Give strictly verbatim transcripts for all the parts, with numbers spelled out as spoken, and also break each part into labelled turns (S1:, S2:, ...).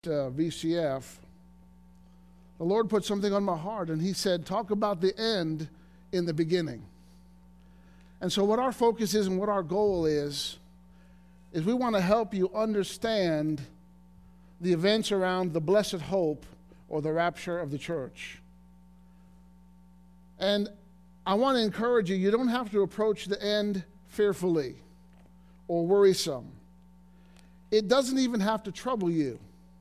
S1: uh, V C F, the Lord put something on my heart, and he said, talk about the end in the beginning. And so what our focus is and what our goal is, is we want to help you understand the events around the blessed hope or the rapture of the church. And I want to encourage you, you don't have to approach the end fearfully or worrisome. It doesn't even have to trouble you,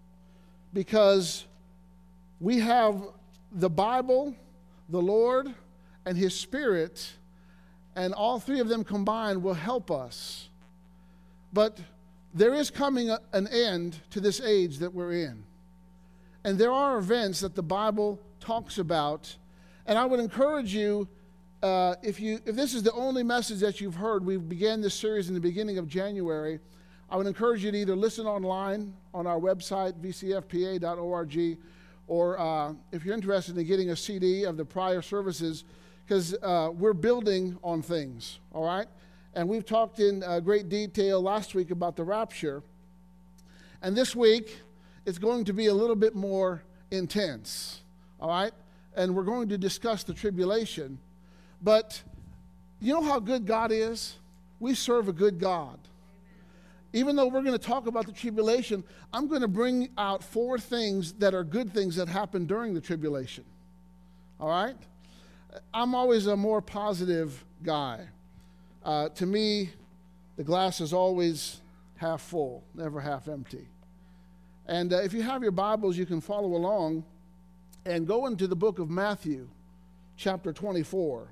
S1: because we have the Bible, the Lord, and His Spirit, and all three of them combined will help us. But there is coming a, an end to this age that we're in. And there are events that the Bible talks about. And I would encourage you, uh, if you if this is the only message that you've heard, we began this series in the beginning of January, I would encourage you to either listen online on our website, v c f p a dot org, or uh, if you're interested in getting a C D of the prior services, because uh, we're building on things, all right? And we've talked in uh, great detail last week about the rapture. And this week, it's going to be a little bit more intense, all right? And we're going to discuss the tribulation. But you know how good God is? We serve a good God. Even though we're going to talk about the tribulation, I'm going to bring out four things that are good things that happen during the tribulation, all right? I'm always a more positive guy. Uh, to me, the glass is always half full, never half empty. And uh, if you have your Bibles, you can follow along and go into the book of Matthew, chapter twenty-four.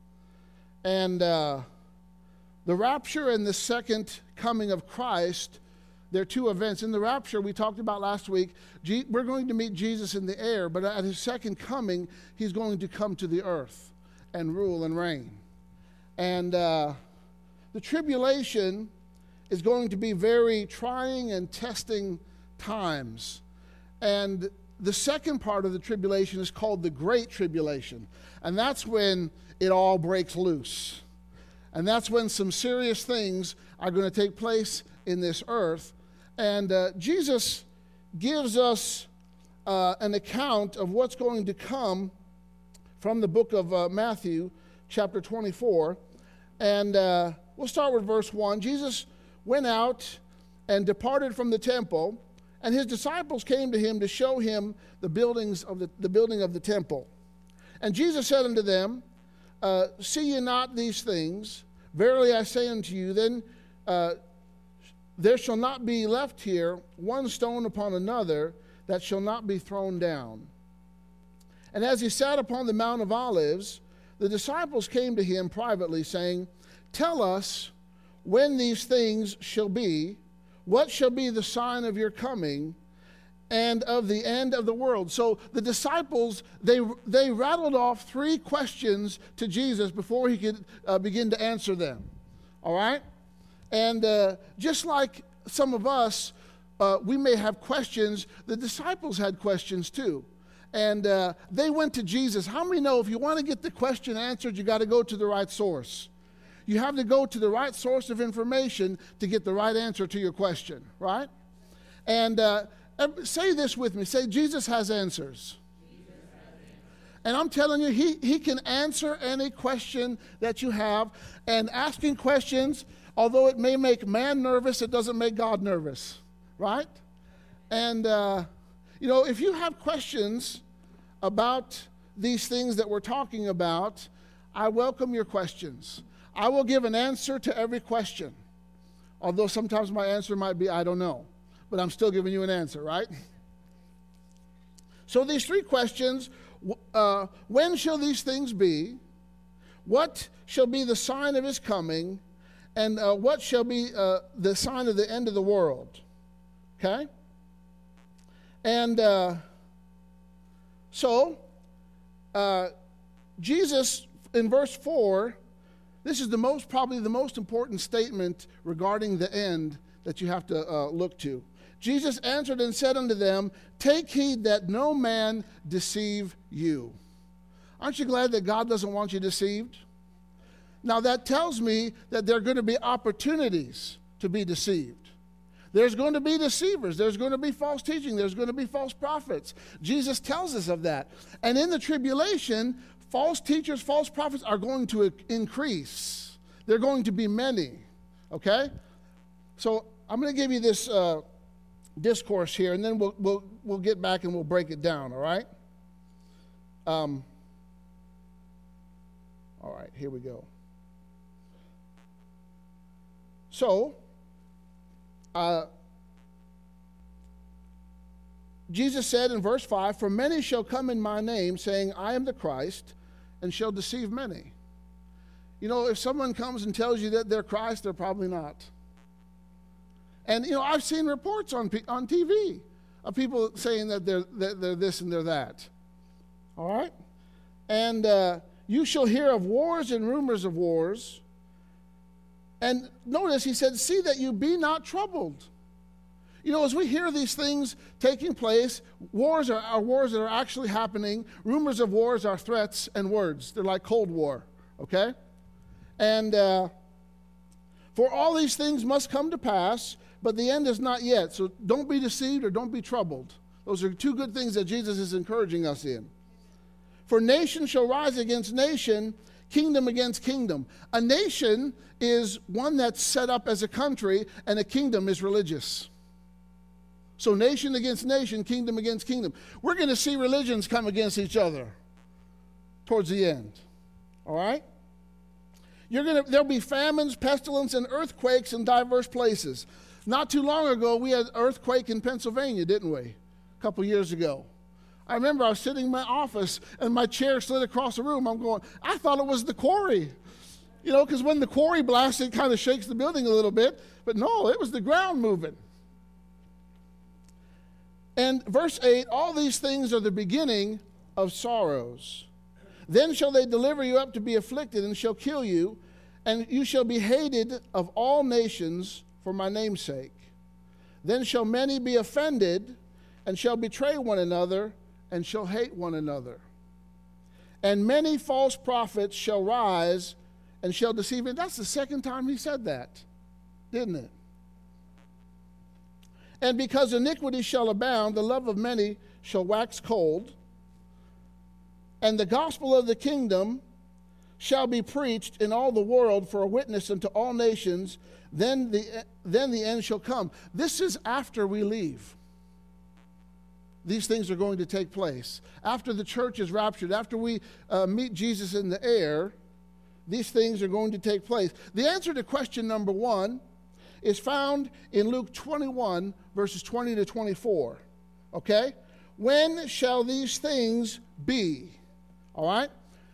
S1: And uh, the rapture and the second coming of Christ, they're two events. In the rapture, we talked about last week, G- we're going to meet Jesus in the air, but at his second coming, he's going to come to the earth and rule and reign. And uh, the tribulation is going to be very trying and testing times. And the second part of the tribulation is called the Great Tribulation. And that's when it all breaks loose. And that's when some serious things are going to take place in this earth. And uh, Jesus gives us uh, an account of what's going to come from the book of uh, Matthew, chapter twenty-four. And uh, we'll start with verse one. Jesus went out and departed from the temple, and his disciples came to him to show him the buildings of the, the building of the temple. And Jesus said unto them, uh, See ye not these things? Verily I say unto you, then uh, there shall not be left here one stone upon another that shall not be thrown down. And as he sat upon the Mount of Olives, the disciples came to him privately, saying, Tell us when these things shall be, what shall be the sign of your coming and of the end of the world? So the disciples, they they rattled off three questions to Jesus before he could uh, begin to answer them, all right? And uh, just like some of us, uh, we may have questions, the disciples had questions too. And uh, they went to Jesus. How many know if you want to get the question answered, you got to go to the right source? You have to go to the right source of information to get the right answer to your question, right? And uh, say this with me. Say, Jesus has answers. Jesus has answers. And I'm telling you, he, he can answer any question that you have. And asking questions, although it may make man nervous, it doesn't make God nervous, right? And, uh, you know, if you have questions about these things that we're talking about, I welcome your questions. I will give an answer to every question, although sometimes my answer might be, I don't know, but I'm still giving you an answer, right? So these three questions, uh, when shall these things be? What shall be the sign of his coming? And uh, what shall be uh, the sign of the end of the world? Okay? And uh, so, uh, Jesus, in verse four, this is the most, probably the most important statement regarding the end that you have to uh, look to. Jesus answered and said unto them, Take heed that no man deceive you. Aren't you glad that God doesn't want you deceived? Now that tells me that there are going to be opportunities to be deceived. There's going to be deceivers. There's going to be false teaching. There's going to be false prophets. Jesus tells us of that. And in the tribulation, false teachers, false prophets are going to increase. They're going to be many. Okay? So I'm going to give you this uh, discourse here, and then we'll, we'll, we'll get back and we'll break it down, all right? Um, all right, here we go. So, uh, Jesus said in verse five, "For many shall come in my name, saying, I am the Christ, and shall deceive many." You know, if someone comes and tells you that they're Christ, they're probably not. And, you know, I've seen reports on on T V of people saying that they're, that they're this and they're that. All right? And uh, you shall hear of wars and rumors of wars. And notice he said, "See that you be not troubled." You know, as we hear these things taking place, wars are, are wars that are actually happening. Rumors of wars are threats and words. They're like Cold War, okay? And uh, for all these things must come to pass, but the end is not yet. So don't be deceived or don't be troubled. Those are two good things that Jesus is encouraging us in. "For nation shall rise against nation, kingdom against kingdom." A nation is one that's set up as a country, and a kingdom is religious. So nation against nation, kingdom against kingdom. We're going to see religions come against each other towards the end. All right? You're going to, there'll be famines, pestilence, and earthquakes in diverse places. Not too long ago, we had an earthquake in Pennsylvania, didn't we? A couple years ago. I remember I was sitting in my office, and my chair slid across the room. I'm going, I thought it was the quarry. You know, because when the quarry blasts, it kind of shakes the building a little bit. But no, it was the ground moving. And verse eight, "All these things are the beginning of sorrows. Then shall they deliver you up to be afflicted, and shall kill you, and you shall be hated of all nations for my name's sake. Then shall many be offended, and shall betray one another, and shall hate one another. And many false prophets shall rise, and shall deceive." And that's the second time he said that, didn't it? "And because iniquity shall abound, the love of many shall wax cold. And the gospel of the kingdom shall be preached in all the world for a witness unto all nations. Then the, then the end shall come." This is after we leave. These things are going to take place. After the church is raptured, after we uh, meet Jesus in the air, these things are going to take place. The answer to question number one is found in Luke twenty-one, verses twenty to twenty-four. Okay? When shall these things be? All right?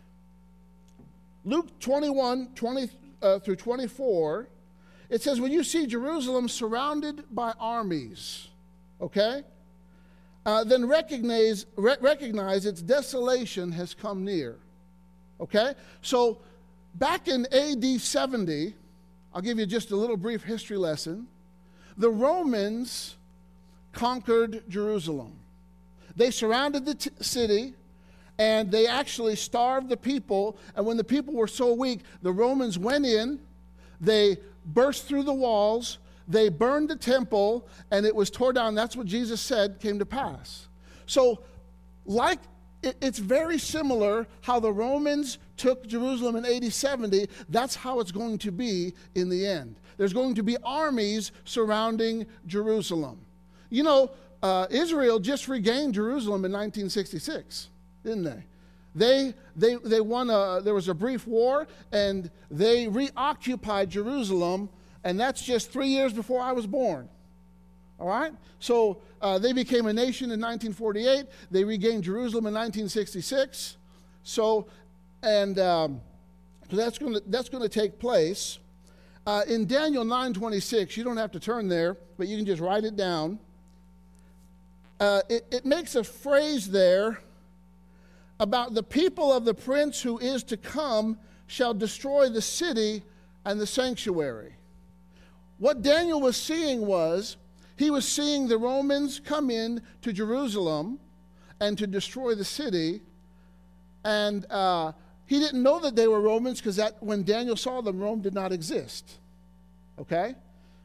S1: Luke twenty-one, twenty uh, through twenty-four, it says, "When you see Jerusalem surrounded by armies," okay? Uh, "then recognize, re- recognize its desolation has come near." Okay? So, back in A D seventy, I'll give you just a little brief history lesson. The Romans conquered Jerusalem. They surrounded the t- city, and they actually starved the people. And when the people were so weak, the Romans went in, they burst through the walls, they burned the temple, and it was torn down. That's what Jesus said came to pass. So, like it's very similar how the Romans took Jerusalem in A D seventy. That's how it's going to be in the end. There's going to be armies surrounding Jerusalem. You know, uh, Israel just regained Jerusalem in nineteen sixty-six, didn't they? They, they, they won a, there was a brief war, and they reoccupied Jerusalem, and that's just three years before I was born. All right? So uh, they became a nation in nineteen forty-eight. They regained Jerusalem in nineteen sixty-six. So, and um, so that's going to that's going to take place. Uh, in Daniel nine twenty-six, you don't have to turn there, but you can just write it down. Uh, it, it makes a phrase there about the people of the prince who is to come shall destroy the city and the sanctuary. What Daniel was seeing was, he was seeing the Romans come in to Jerusalem and to destroy the city. And uh, he didn't know that they were Romans because that when Daniel saw them, Rome did not exist. Okay?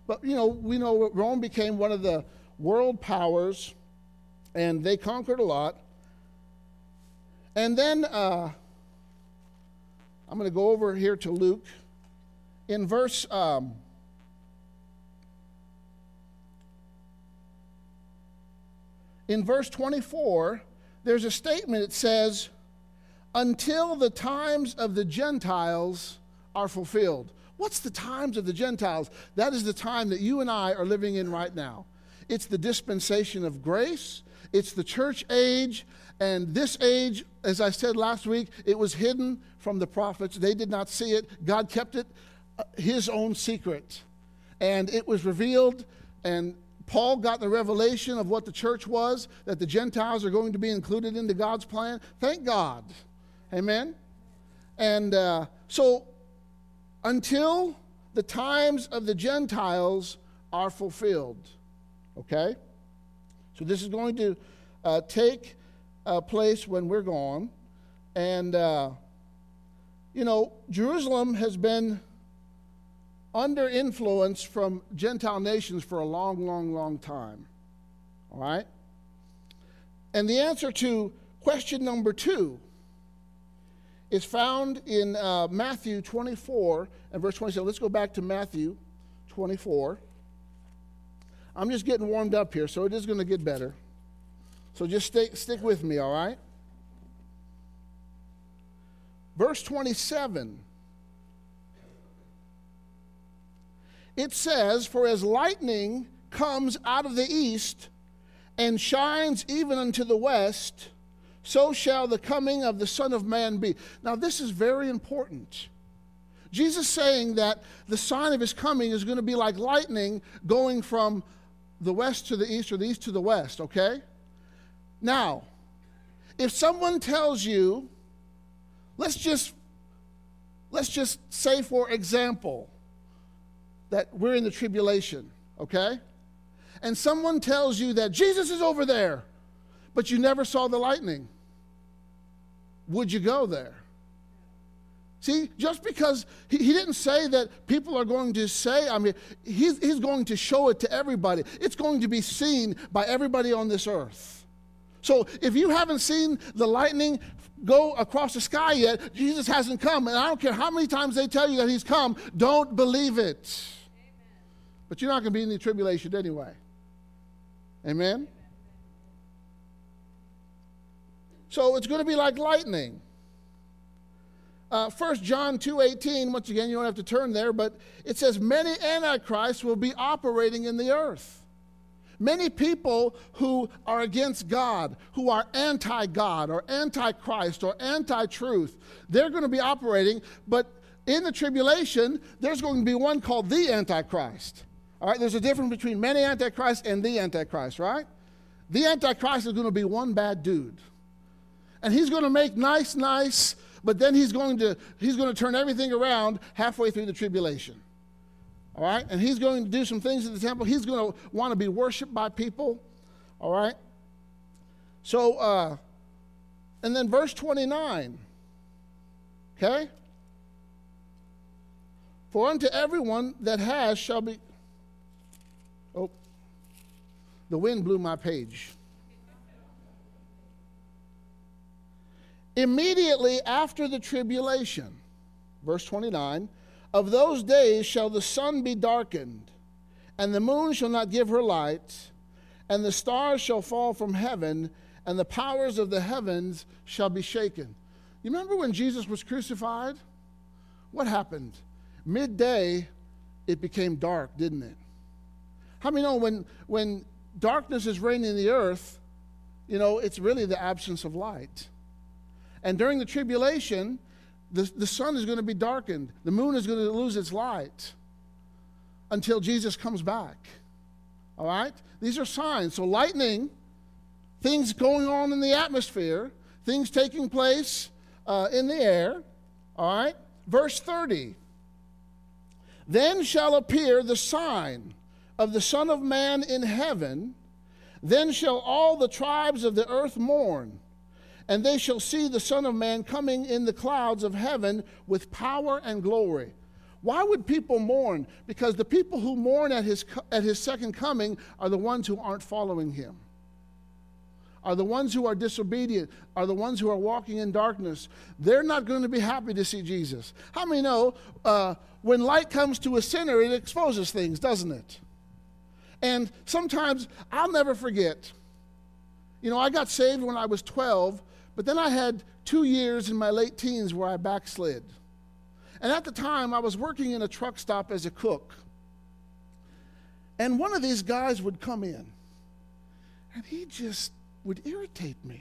S1: But, you know, we know Rome became one of the world powers, and they conquered a lot. And then uh, I'm going to go over here to Luke. In verse um, in verse twenty-four, there's a statement. It says, until the times of the Gentiles are fulfilled. What's the times of the Gentiles? That is the time that you and I are living in right now. It's the dispensation of grace. It's the church age. And this age, as I said last week, it was hidden from the prophets. They did not see it. God kept it uh, his own secret. And it was revealed, and Paul got the revelation of what the church was, that the Gentiles are going to be included into God's plan. Thank God. Amen? And uh, so until the times of the Gentiles are fulfilled. Okay? So this is going to uh, take uh, place when we're gone. And, uh, you know, Jerusalem has been under influence from Gentile nations for a long, long, long time. All right? And the answer to question number two is found in uh, Matthew twenty-four and verse twenty-seven. Let's go back to Matthew twenty-four. I'm just getting warmed up here, so it is going to get better. So just stay, stick with me, all right? Verse twenty-seven. It says, for as lightning comes out of the east and shines even unto the west, so shall the coming of the Son of Man be. Now, this is very important. Jesus saying that the sign of his coming is going to be like lightning going from the west to the east or the east to the west, okay? Now, if someone tells you, let's just, let's just say, for example, that we're in the tribulation, okay? And someone tells you that Jesus is over there, but you never saw the lightning. Would you go there? See, just because he, he didn't say that people are going to say, I mean, he's, he's going to show it to everybody. It's going to be seen by everybody on this earth. So if you haven't seen the lightning go across the sky yet, Jesus hasn't come. And I don't care how many times they tell you that he's come, don't believe it. Amen. But you're not going to be in the tribulation anyway. Amen? So it's going to be like lightning. Uh, First John two eighteen, once again, you don't have to turn there, but it says, many antichrists will be operating in the earth. Many people who are against God, who are anti-God or anti-Christ or anti-truth, they're going to be operating, but in the tribulation, there's going to be one called the Antichrist. All right, there's a difference between many antichrists and the Antichrist, right? The Antichrist is going to be one bad dude. And he's going to make nice, nice, but then he's going to he's going to turn everything around halfway through the tribulation. All right? And he's going to do some things in the temple. He's going to want to be worshiped by people. All right? So, uh, and then verse twenty-nine. Okay? For unto everyone that has shall be... Oh, the wind blew my page. Immediately after the tribulation, verse twenty-nine, of those days shall the sun be darkened, and the moon shall not give her light, and the stars shall fall from heaven, and the powers of the heavens shall be shaken. You remember when Jesus was crucified? What happened? Midday, it became dark, didn't it? How many know when, when darkness is reigning in the earth, you know, it's really the absence of light. And during the tribulation, the, the sun is going to be darkened. The moon is going to lose its light until Jesus comes back. All right? These are signs. So lightning, things going on in the atmosphere, things taking place uh, in the air. All right? Verse thirty. Then shall appear the sign of the Son of Man in heaven. Then shall all the tribes of the earth mourn. And they shall see the Son of Man coming in the clouds of heaven with power and glory. Why would people mourn? Because the people who mourn at his, at his second coming are the ones who aren't following him, are the ones who are disobedient, are the ones who are walking in darkness. They're not going to be happy to see Jesus. How many know uh, when light comes to a sinner, it exposes things, doesn't it? And sometimes, I'll never forget, you know, I got saved when I was twelve, but then I had two years in my late teens where I backslid. And at the time, I was working in a truck stop as a cook. And one of these guys would come in, and he just would irritate me.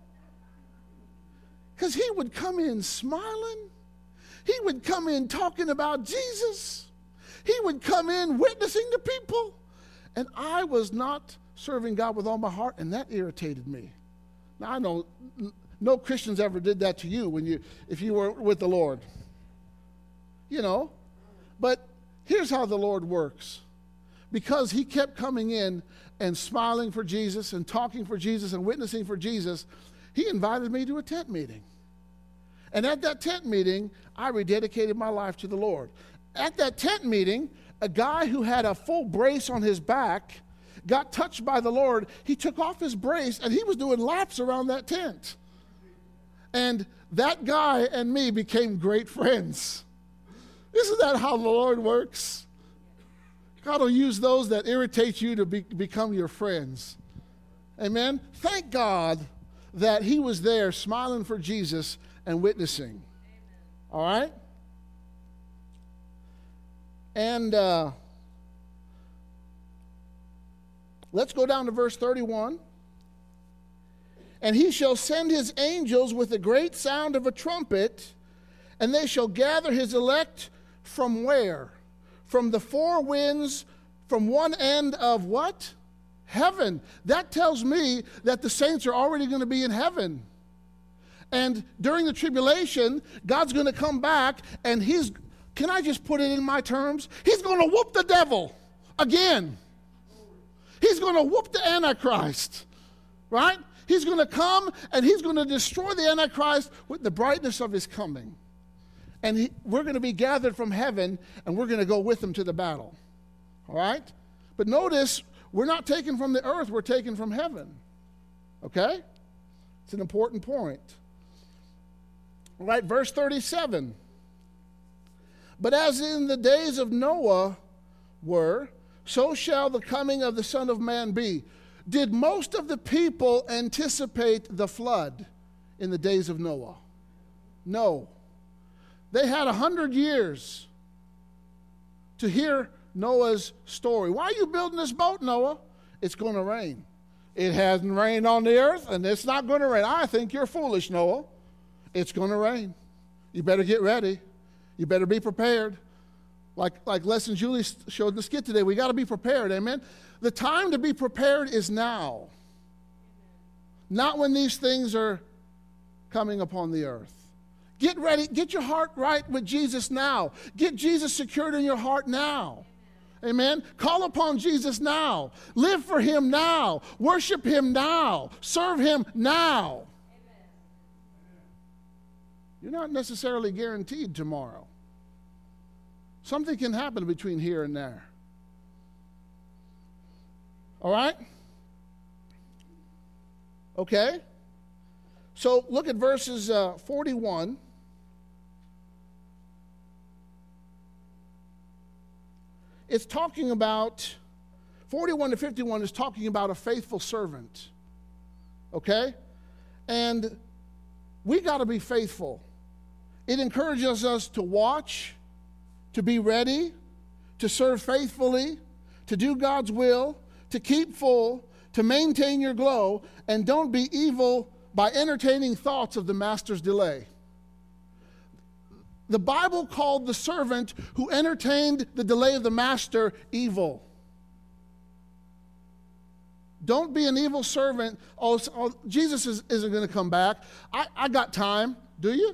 S1: Because he would come in smiling. He would come in talking about Jesus. He would come in witnessing to people. And I was not serving God with all my heart, and that irritated me. Now, I know no Christians ever did that to you when you, if you were with the Lord. You know, but here's how the Lord works. Because he kept coming in and smiling for Jesus and talking for Jesus and witnessing for Jesus, he invited me to a tent meeting. And at that tent meeting, I rededicated my life to the Lord. At that tent meeting, a guy who had a full brace on his back got touched by the Lord. He took off his brace, and he was doing laps around that tent. And that guy and me became great friends. Isn't that how the Lord works? God will use those that irritate you to be, become your friends. Amen? Thank God that he was there smiling for Jesus and witnessing. Amen. All right? And uh, let's go down to verse thirty-one. And he shall send his angels with a great sound of a trumpet, and they shall gather his elect from where? From the four winds, from one end of what? Heaven. That tells me that the saints are already going to be in heaven. And during the tribulation, God's going to come back, and he's, can I just put it in my terms? He's going to whoop the devil again. He's going to whoop the Antichrist, right? He's going to come, and he's going to destroy the Antichrist with the brightness of his coming. And he, we're going to be gathered from heaven, and we're going to go with him to the battle. All right? But notice, we're not taken from the earth, we're taken from heaven. Okay? It's an important point. All right, verse thirty-seven. But as in the days of Noah were, so shall the coming of the Son of Man be. Did most of the people anticipate the flood in the days of Noah? No. They had a hundred years to hear Noah's story. Why are you building this boat, Noah? It's going to rain. It hasn't rained on the earth, and it's not going to rain. I think you're foolish, Noah. It's going to rain. You better get ready. You better be prepared. Like, like Les and Julie showed in the skit today, we got to be prepared, amen? The time to be prepared is now. Not when these things are coming upon the earth. Get ready. Get your heart right with Jesus now. Get Jesus secured in your heart now. Amen. Call upon Jesus now. Live for him now. Worship him now. Serve him now. Amen. You're not necessarily guaranteed tomorrow. Something can happen between here and there. All right? Okay. So look at verses uh, forty-one. It's talking about, forty-one to fifty-one is talking about a faithful servant. Okay? And we got to be faithful. It encourages us to watch, to be ready, to serve faithfully, to do God's will, to keep full, to maintain your glow, and don't be evil by entertaining thoughts of the master's delay. The Bible called the servant who entertained the delay of the master evil. Don't be an evil servant. Oh, oh Jesus is, isn't going to come back. I, I got time. Do you?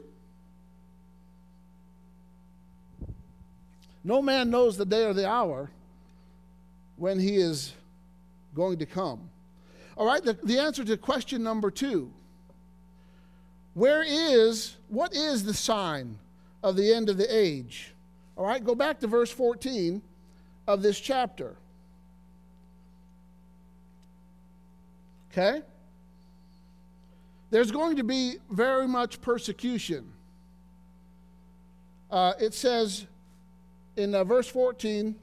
S1: No man knows the day or the hour when he is going to come. All right, the, the answer to question number two. Where is, what is the sign of the end of the age? All right, go back to verse fourteen of this chapter. Okay? There's going to be very much persecution. Uh, it says in uh, verse fourteen,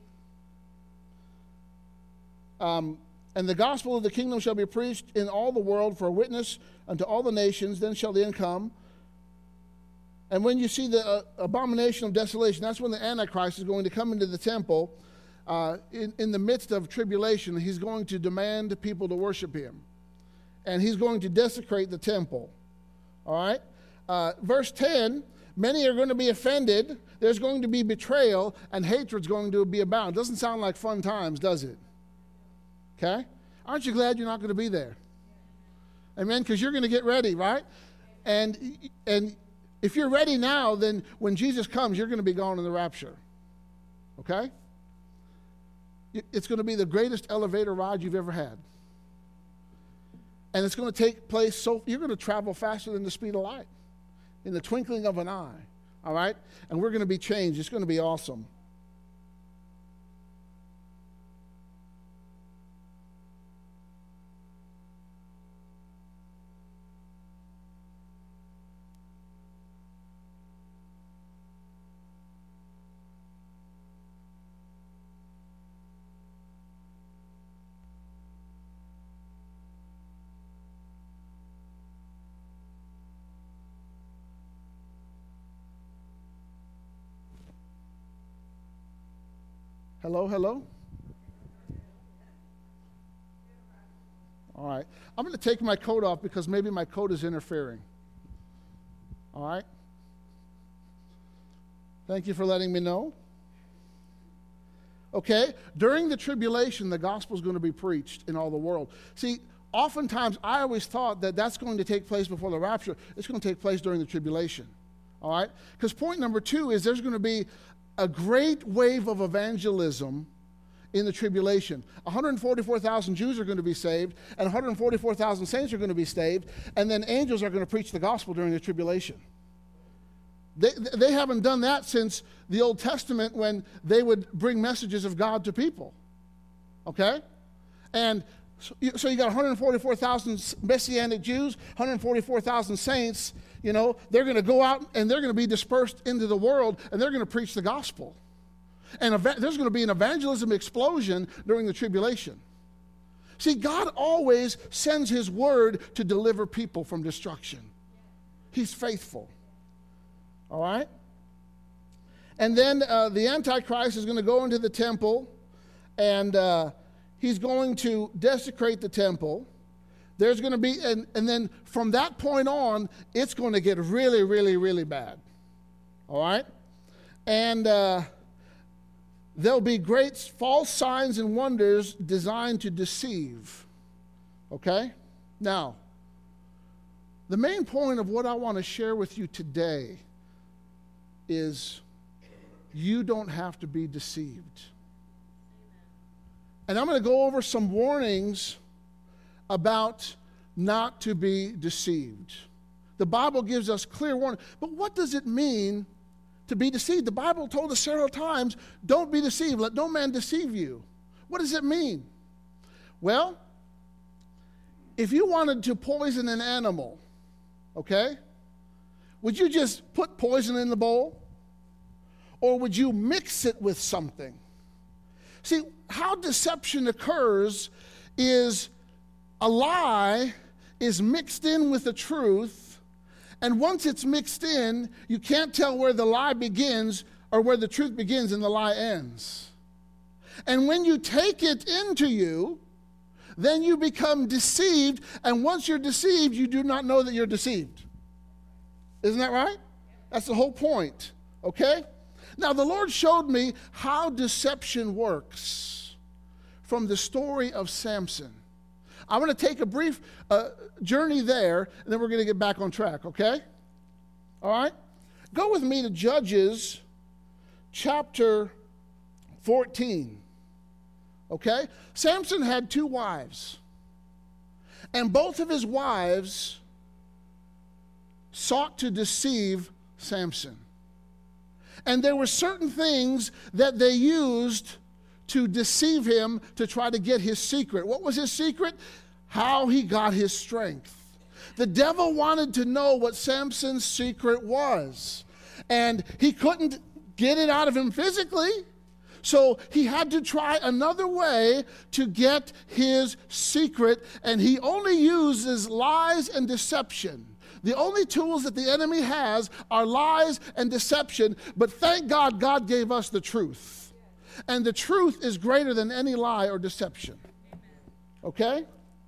S1: um, and the gospel of the kingdom shall be preached in all the world for a witness unto all the nations, then shall the end come. And when you see the uh, abomination of desolation, that's when the Antichrist is going to come into the temple uh, in, in the midst of tribulation. He's going to demand people to worship him. And he's going to desecrate the temple. All right? Uh, verse ten, many are going to be offended. There's going to be betrayal, and hatred's going to be abound. Doesn't sound like fun times, does it? Okay? Aren't you glad you're not going to be there? Amen? Because you're going to get ready, right? And and if you're ready now, then when Jesus comes, you're going to be gone in the rapture. Okay? It's going to be the greatest elevator ride you've ever had. And it's going to take place so, you're going to travel faster than the speed of light in the twinkling of an eye. All right? And we're going to be changed. It's going to be awesome. Hello, hello? All right. I'm going to take my coat off because maybe my coat is interfering. All right? Thank you for letting me know. Okay? During the tribulation, the gospel is going to be preached in all the world. See, oftentimes I always thought that that's going to take place before the rapture. It's going to take place during the tribulation. All right? Because point number two is there's going to be a great wave of evangelism in the tribulation. one hundred forty-four thousand Jews are going to be saved, and one hundred forty-four thousand saints are going to be saved, and then angels are going to preach the gospel during the tribulation. They, they haven't done that since the Old Testament when they would bring messages of God to people. Okay? And so you, so you got one hundred forty-four thousand Messianic Jews, one hundred forty-four thousand saints. You know, they're going to go out and they're going to be dispersed into the world, and they're going to preach the gospel. And ev- there's going to be an evangelism explosion during the tribulation. See, God always sends his word to deliver people from destruction. He's faithful. All right? And then uh, the Antichrist is going to go into the temple, and uh, he's going to desecrate the temple. There's going to be, and, and then from that point on, it's going to get really, really, really bad. All right? And uh, there'll be great false signs and wonders designed to deceive. Okay? Now, the main point of what I want to share with you today is you don't have to be deceived. And I'm going to go over some warnings about not to be deceived. The Bible gives us clear warning. But what does it mean to be deceived? The Bible told us several times, don't be deceived. Let no man deceive you. What does it mean? Well, if you wanted to poison an animal, okay, would you just put poison in the bowl? Or would you mix it with something? See, how deception occurs is a lie is mixed in with the truth, and once it's mixed in, you can't tell where the lie begins or where the truth begins and the lie ends. And when you take it into you, then you become deceived, and once you're deceived, you do not know that you're deceived. Isn't that right? That's the whole point, okay? Now, the Lord showed me how deception works from the story of Samson. I'm going to take a brief uh, journey there, and then we're going to get back on track, okay? All right? Go with me to Judges chapter fourteen, okay? Samson had two wives, and both of his wives sought to deceive Samson. And there were certain things that they used to deceive him to try to get his secret. What was his secret? How he got his strength. The devil wanted to know what Samson's secret was. And he couldn't get it out of him physically. So he had to try another way to get his secret. And he only uses lies and deception. The only tools that the enemy has are lies and deception. But thank God, God gave us the truth. And the truth is greater than any lie or deception. Okay?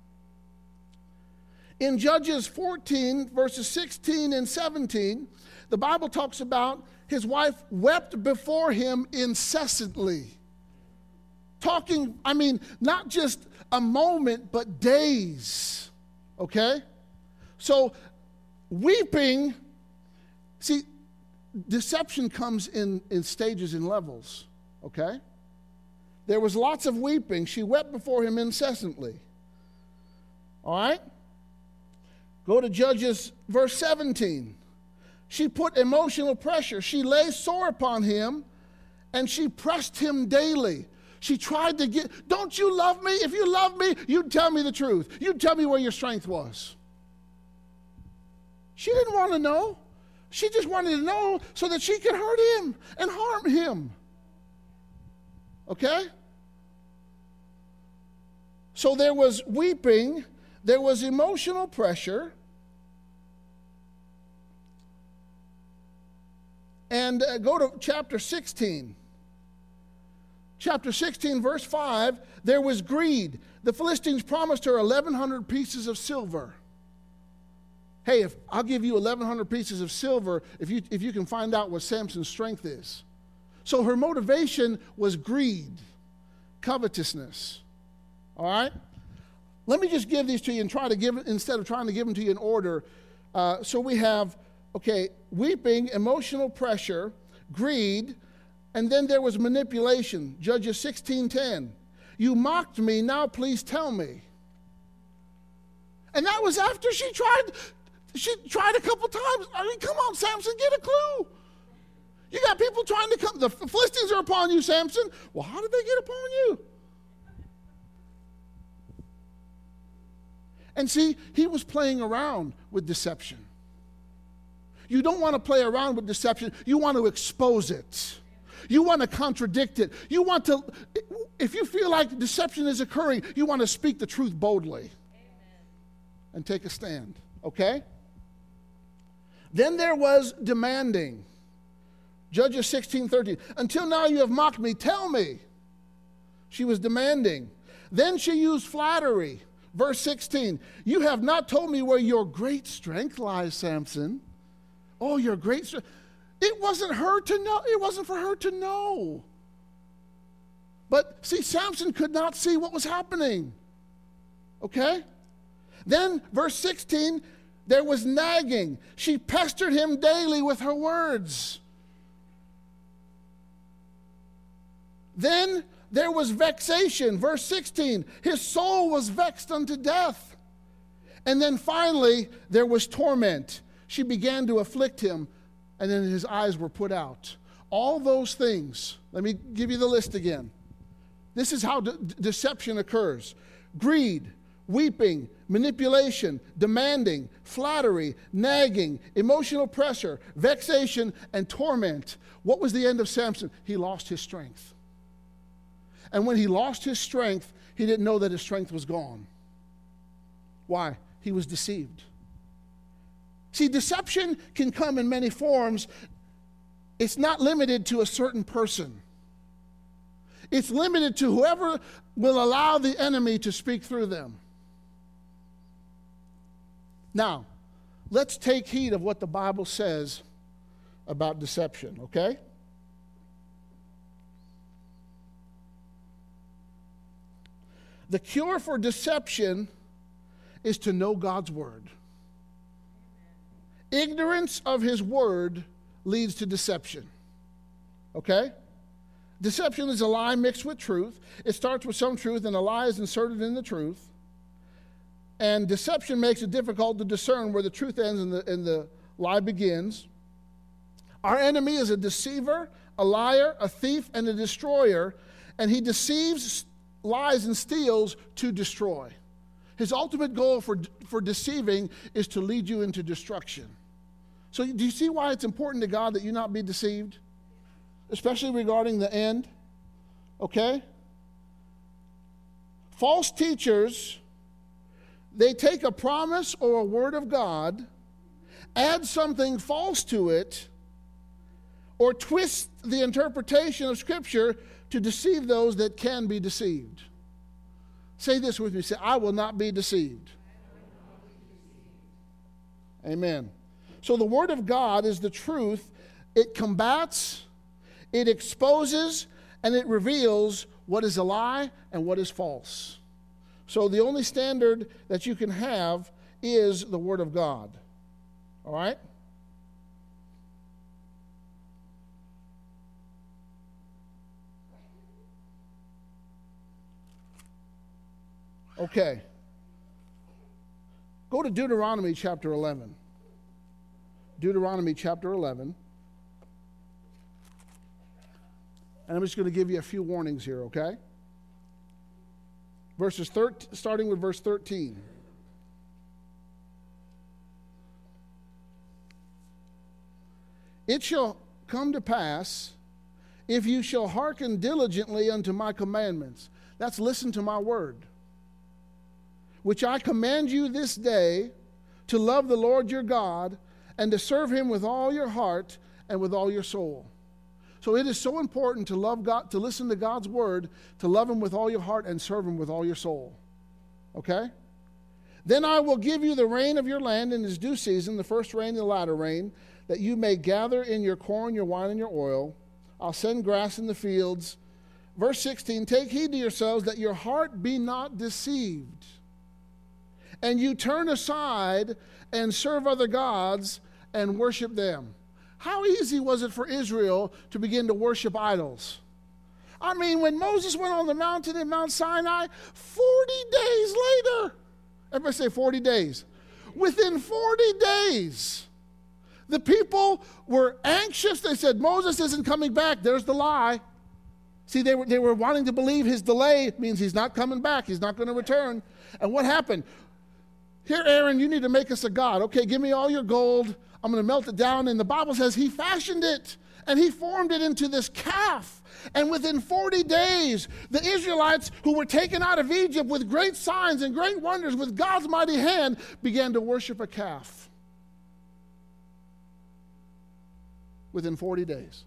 S1: In Judges fourteen, verses sixteen and seventeen, the Bible talks about his wife wept before him incessantly. Talking, I mean, not just a moment, but days. Okay? So, weeping, see, deception comes in, in stages and levels. Okay? There was lots of weeping. She wept before him incessantly. All right? Go to Judges verse seventeen. She put emotional pressure. She lay sore upon him, and she pressed him daily. She tried to get, don't you love me? If you love me, you'd tell me the truth. You'd tell me where your strength was. She didn't want to know. She just wanted to know so that she could hurt him and harm him. Okay? So there was weeping, there was emotional pressure, and uh, go to chapter sixteen. Chapter sixteen, verse five, there was greed. The Philistines promised her eleven hundred pieces of silver. Hey, if I'll give you eleven hundred pieces of silver if you, if you can find out what Samson's strength is. So her motivation was greed, covetousness. All right? Let me just give these to you and try to give it, instead of trying to give them to you in order. Uh, so we have, okay, weeping, emotional pressure, greed, and then there was manipulation. Judges sixteen ten. You mocked me, now please tell me. And that was after she tried, she tried a couple times. I mean, come on, Samson, get a clue. You got people trying to come, the Philistines are upon you, Samson. Well, how did they get upon you? And see, he was playing around with deception. You don't want to play around with deception. You want to expose it. You want to contradict it. You want to, if you feel like deception is occurring, you want to speak the truth boldly. Amen. And take a stand, okay? Then there was demanding. Judges sixteen thirteen. Until now you have mocked me, tell me. She was demanding. Then she used flattery. Verse sixteen. You have not told me where your great strength lies, Samson. Oh, your great strength. It wasn't her to know. It wasn't for her to know. But see, Samson could not see what was happening. Okay? Then, verse sixteen, there was nagging. She pestered him daily with her words. Then there was vexation. Verse sixteen, his soul was vexed unto death. And then finally, there was torment. She began to afflict him, and then his eyes were put out. All those things, let me give you the list again. This is how de- deception occurs. Greed, weeping, manipulation, demanding, flattery, nagging, emotional pressure, vexation, and torment. What was the end of Samson? He lost his strength. And when he lost his strength, he didn't know that his strength was gone. Why? He was deceived. See, deception can come in many forms. It's not limited to a certain person. It's limited to whoever will allow the enemy to speak through them. Now, let's take heed of what the Bible says about deception, okay? The cure for deception is to know God's word. Ignorance of his word leads to deception. Okay? Deception is a lie mixed with truth. It starts with some truth and a lie is inserted in the truth. And deception makes it difficult to discern where the truth ends and the, and the lie begins. Our enemy is a deceiver, a liar, a thief, and a destroyer, and he deceives, lies, and steals to destroy. His ultimate goal for, for deceiving is to lead you into destruction. So do you see why it's important to God that you not be deceived? Especially regarding the end. Okay? False teachers, they take a promise or a word of God, add something false to it, or twist the interpretation of Scripture to deceive those that can be deceived. Say this with me. Say, I will not be deceived. Amen. So the Word of God is the truth. It combats, it exposes, and it reveals what is a lie and what is false. So the only standard that you can have is the Word of God. All right? Okay. Go to Deuteronomy chapter eleven. Deuteronomy chapter eleven. And I'm just going to give you a few warnings here, okay? Verses thirteen, starting with verse thirteen. It shall come to pass, if you shall hearken diligently unto my commandments. That's listen to my word. Which I command you this day, to love the Lord your God, and to serve him with all your heart and with all your soul. So it is so important to love God, to listen to God's word, to love him with all your heart and serve him with all your soul. Okay? Then I will give you the rain of your land in its due season, the first rain and the latter rain, that you may gather in your corn, your wine, and your oil. I'll send grass in the fields. Verse sixteen, take heed to yourselves that your heart be not deceived, and you turn aside and serve other gods and worship them. How easy was it for Israel to begin to worship idols? I mean, when Moses went on the mountain in Mount Sinai, forty days later, everybody say forty days. Within forty days, the people were anxious. They said, Moses isn't coming back. There's the lie. See, they were, they were wanting to believe his delay means he's not coming back. He's not going to return. And what happened? Here, Aaron, you need to make us a god. Okay, give me all your gold. I'm going to melt it down. And the Bible says he fashioned it, and he formed it into this calf. And within forty days, the Israelites who were taken out of Egypt with great signs and great wonders with God's mighty hand began to worship a calf. Within forty days.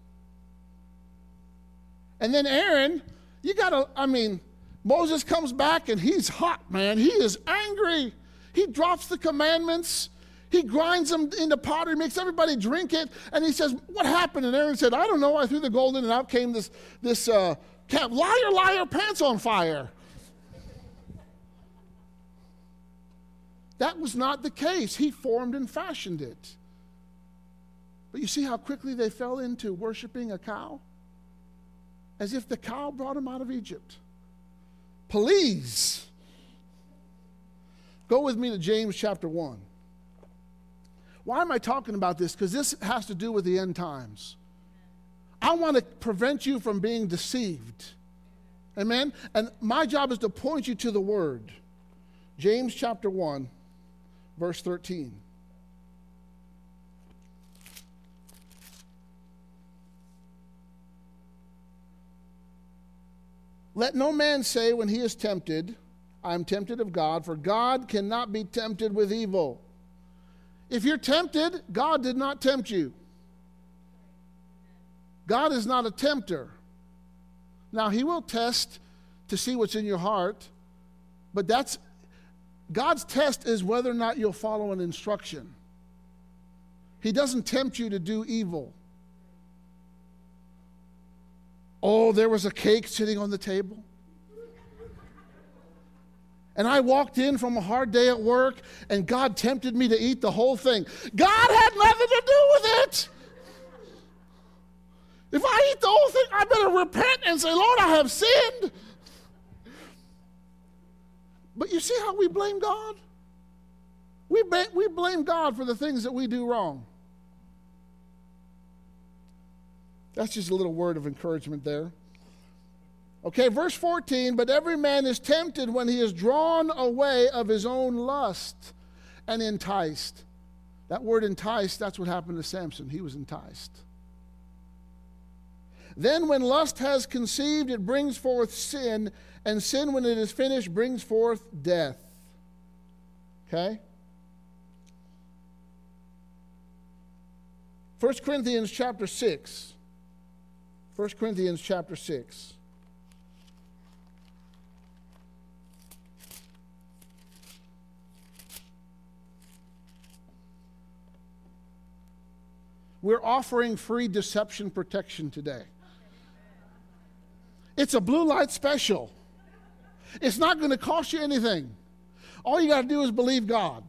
S1: And then Aaron, you got to, I mean, Moses comes back and he's hot, man. He is angry. He drops the commandments. He grinds them into pottery, makes everybody drink it, and he says, what happened? And Aaron said, I don't know. I threw the gold in, and out came this, this uh, calf. Liar, liar, pants on fire. That was not the case. He formed and fashioned it. But you see how quickly they fell into worshiping a cow? As if the cow brought them out of Egypt. Please. Go with me to James chapter one. Why am I talking about this? Because this has to do with the end times. I want to prevent you from being deceived. Amen? And my job is to point you to the Word. James chapter one, verse thirteen. Let no man say when he is tempted, I am tempted of God, for God cannot be tempted with evil. If you're tempted, God did not tempt you. God is not a tempter. Now, he will test to see what's in your heart, but that's God's test is whether or not you'll follow an instruction. He doesn't tempt you to do evil. Oh, there was a cake sitting on the table. And I walked in from a hard day at work, and God tempted me to eat the whole thing. God had nothing to do with it. If I eat the whole thing, I better repent and say, Lord, I have sinned. But you see how we blame God? We, ba- we blame God for the things that we do wrong. That's just a little word of encouragement there. Okay, verse fourteen, but every man is tempted when he is drawn away of his own lust and enticed. That word enticed, that's what happened to Samson. He was enticed. Then when lust has conceived, it brings forth sin, and sin, when it is finished, brings forth death. Okay? First Corinthians chapter six. First Corinthians chapter six. We're offering free deception protection today. It's a blue light special. It's not going to cost you anything. All you got to do is believe God.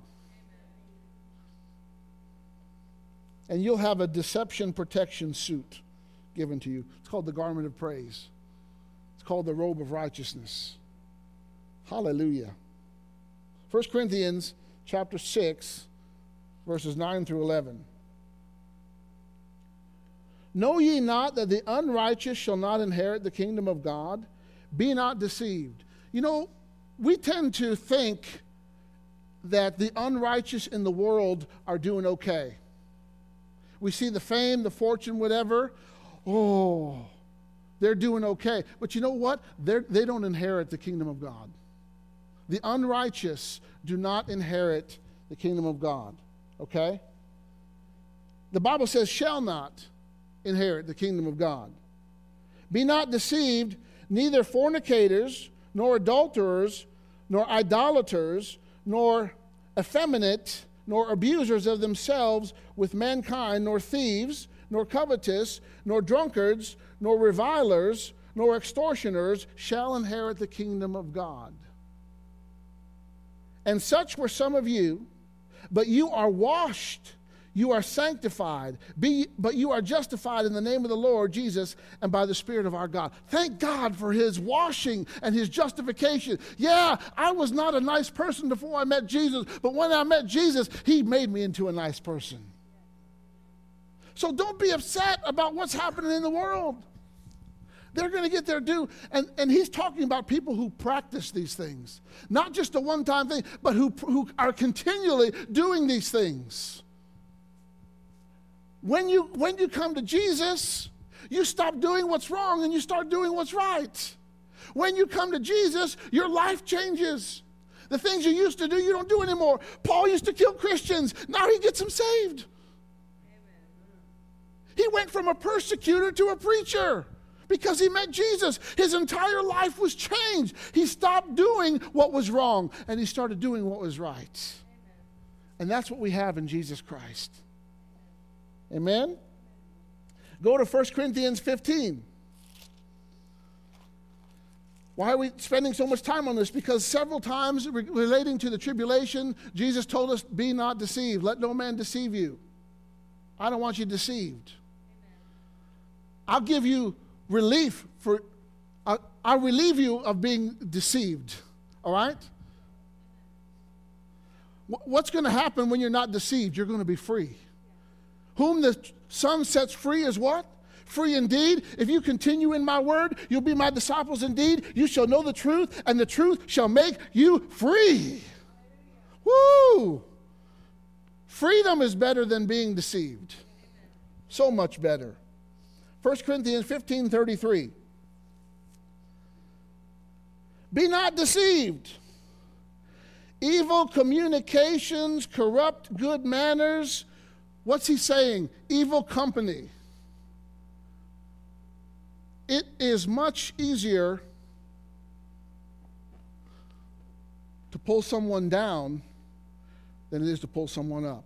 S1: And you'll have a deception protection suit given to you. It's called the garment of praise. It's called the robe of righteousness. Hallelujah. First Corinthians chapter six, verses nine through eleven. Know ye not that the unrighteous shall not inherit the kingdom of God? Be not deceived. You know, we tend to think that the unrighteous in the world are doing okay. We see the fame, the fortune, whatever. Oh, they're doing okay. But you know what? They're, they don't inherit the kingdom of God. The unrighteous do not inherit the kingdom of God. Okay? The Bible says, shall not inherit the kingdom of God. Be not deceived, neither fornicators, nor adulterers, nor idolaters, nor effeminate, nor abusers of themselves with mankind, nor thieves, nor covetous, nor drunkards, nor revilers, nor extortioners shall inherit the kingdom of God. And such were some of you, but you are washed, you are sanctified, be, but you are justified in the name of the Lord Jesus and by the Spirit of our God. Thank God for his washing and his justification. Yeah, I was not a nice person before I met Jesus, but when I met Jesus, he made me into a nice person. So don't be upset about what's happening in the world. They're going to get their due. And, and he's talking about people who practice these things. Not just a one-time thing, but who, who are continually doing these things. When you, when you come to Jesus, you stop doing what's wrong and you start doing what's right. When you come to Jesus, your life changes. The things you used to do, you don't do anymore. Paul used to kill Christians. Now he gets them saved. Amen. He went from a persecutor to a preacher because he met Jesus. His entire life was changed. He stopped doing what was wrong and he started doing what was right. Amen. And that's what we have in Jesus Christ. Amen? Go to First Corinthians fifteen. Why are we spending so much time on this? Because several times re- relating to the tribulation, Jesus told us, be not deceived. Let no man deceive you. I don't want you deceived. Amen. I'll give you relief for, I'll, I'll relieve you of being deceived. All right? W- what's going to happen when you're not deceived? You're going to be free. Whom the Son sets free is what? Free indeed. If you continue in my word, you'll be my disciples indeed. You shall know the truth, and the truth shall make you free. Woo! Freedom is better than being deceived. So much better. First Corinthians fifteen thirty-three. Be not deceived. Evil communications corrupt good manners. What's he saying? Evil company. It is much easier to pull someone down than it is to pull someone up.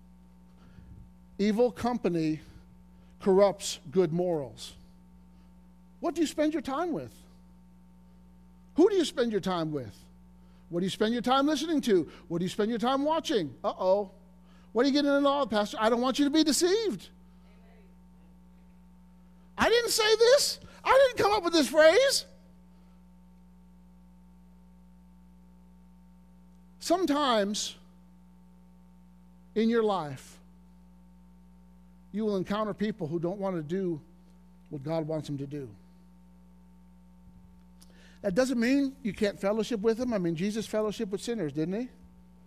S1: Evil company corrupts good morals. What do you spend your time with? Who do you spend your time with? What do you spend your time listening to? What do you spend your time watching? Uh-oh. What are you getting into all, Pastor? I don't want you to be deceived. Amen. I didn't say this. I didn't come up with this phrase. Sometimes in your life, you will encounter people who don't want to do what God wants them to do. That doesn't mean you can't fellowship with them. I mean, Jesus fellowshiped with sinners, didn't he?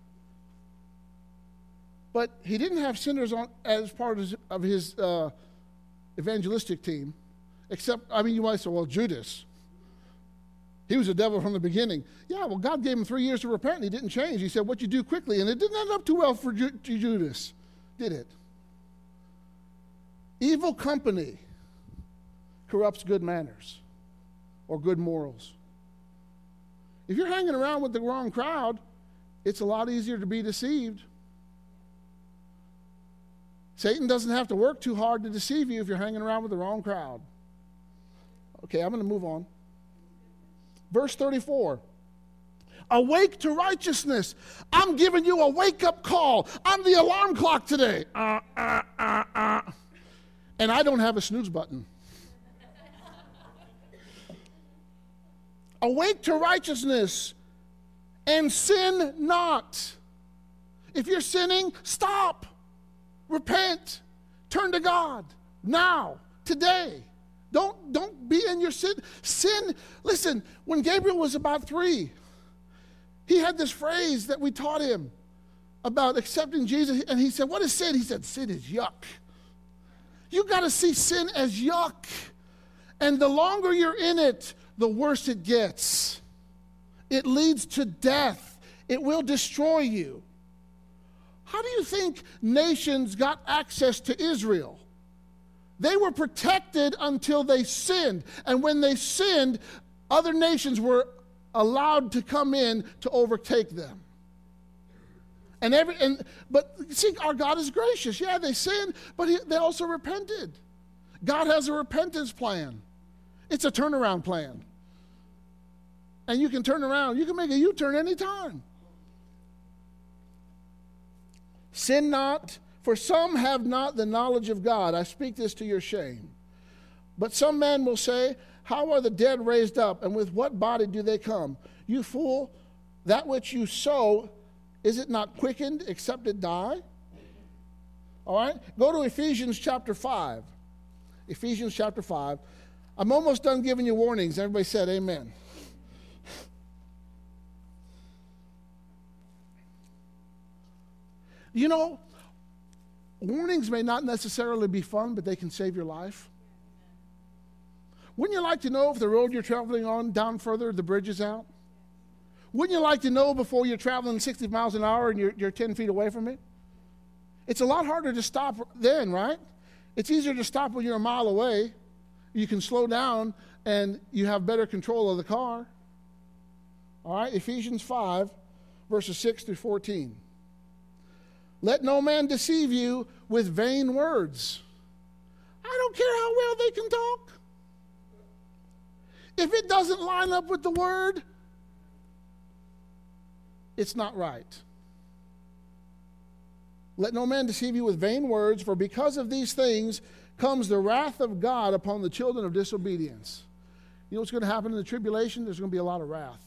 S1: But he didn't have sinners on as part of his, of his uh, evangelistic team, except, I mean, you might say, well, Judas. He was a devil from the beginning. Yeah, well, God gave him three years to repent, and he didn't change. He said, what you do quickly, and it didn't end up too well for Ju- Judas, did it? Evil company corrupts good manners or good morals. If you're hanging around with the wrong crowd, it's a lot easier to be deceived. Satan doesn't have to work too hard to deceive you if you're hanging around with the wrong crowd. Okay, I'm going to move on. Verse thirty-four. Awake to righteousness. I'm giving you a wake-up call. I'm the alarm clock today. Uh, uh, uh, uh. And I don't have a snooze button. Awake to righteousness and sin not. If you're sinning, stop. Repent. Turn to God. Now. Today. Don't, don't be in your sin. Sin, listen, when Gabriel was about three, he had this phrase that we taught him about accepting Jesus. And he said, what is sin? He said, sin is yuck. You got to see sin as yuck. And the longer you're in it, the worse it gets. It leads to death. It will destroy you. How do you think nations got access to Israel? They were protected until they sinned. And when they sinned, other nations were allowed to come in to overtake them. And every and but see, our God is gracious. Yeah, they sinned, but he, they also repented. God has a repentance plan. It's a turnaround plan. And you can turn around. You can make a U-turn anytime. Sin not, for some have not the knowledge of God. I speak this to your shame. But some men will say, how are the dead raised up, and with what body do they come? You fool, that which you sow, is it not quickened except it die? All right? Go to Ephesians chapter five. Ephesians chapter five. I'm almost done giving you warnings. Everybody said amen. You know, warnings may not necessarily be fun, but they can save your life. Wouldn't you like to know if the road you're traveling on down further, the bridge is out? Wouldn't you like to know before you're traveling sixty miles an hour and you're, you're ten feet away from it? It's a lot harder to stop then, right? It's easier to stop when you're a mile away. You can slow down and you have better control of the car. All right, Ephesians five, verses six through fourteen. Let no man deceive you with vain words. I don't care how well they can talk. If it doesn't line up with the word, it's not right. Let no man deceive you with vain words, for because of these things comes the wrath of God upon the children of disobedience. You know what's going to happen in the tribulation? There's going to be a lot of wrath.